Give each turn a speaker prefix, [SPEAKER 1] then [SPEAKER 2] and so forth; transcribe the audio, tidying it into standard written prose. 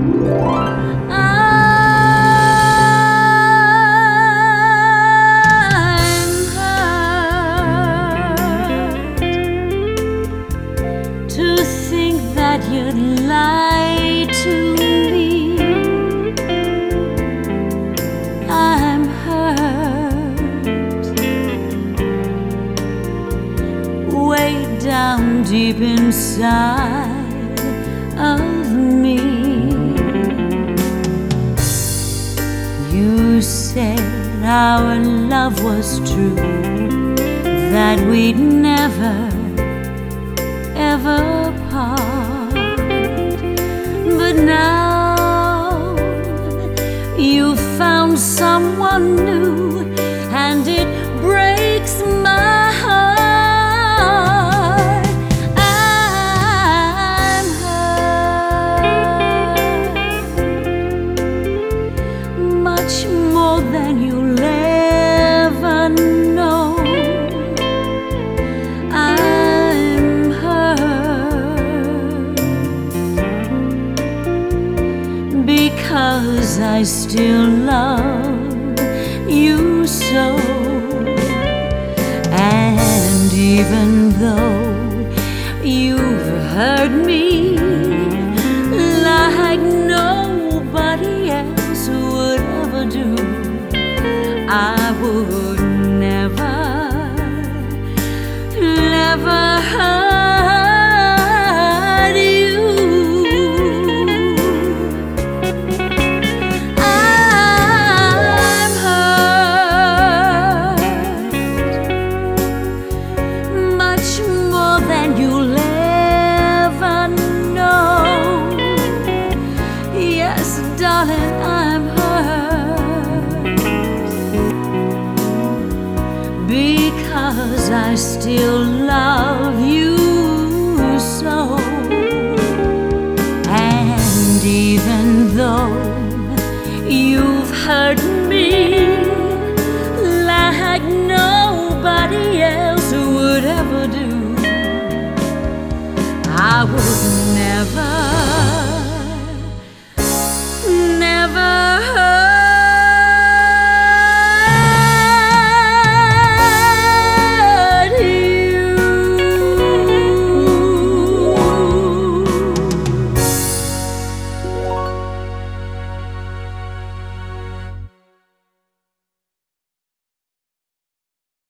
[SPEAKER 1] I'm hurt to think that you'd lie to me. I'm hurt way down deep inside of me. You said our love was true, that we'd never, ever part. But now you found someone new, and it breaks my heart. I'm hurt much more than you'll ever know. I'm hurt because I still love you so. And even though you've hurt me like nobody else would ever do, I would never, never hurt you. I'm hurt much more than you'll ever know. Yes, darling, I'm hurt because I still love you so. And even though you've hurt me like nobody else would ever do,